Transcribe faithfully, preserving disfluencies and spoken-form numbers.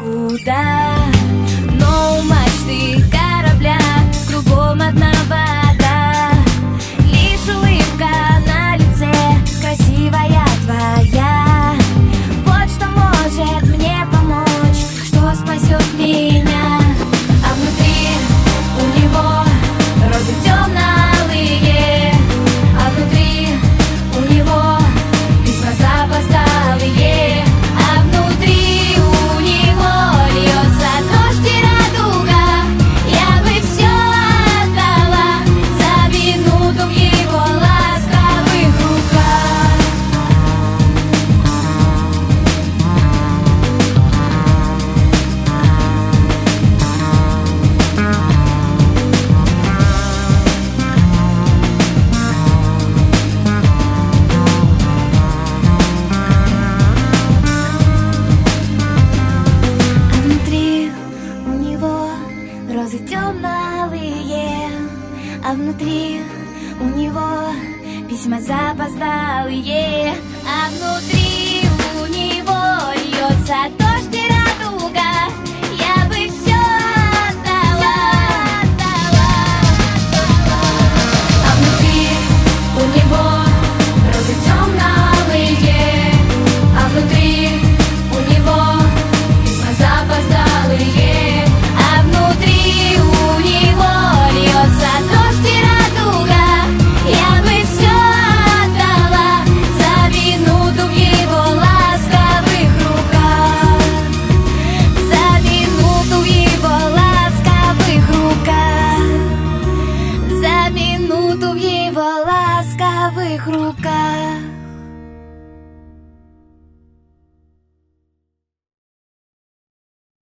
никуда. Но у мачты корабля кругом одна вода. Лишь улыбка на лице, красивая твоя. Вот что может мне помочь, что спасет меня. А внутри у него розы темно-алые, а внутри у него письма запоздалые, а внутри у него льется дождь и радуга. Я бы все отдала за минуту в его ласковых руках. А внутри у него розы темно-алые, а внутри у него письма запоздалые, а внутри у него льется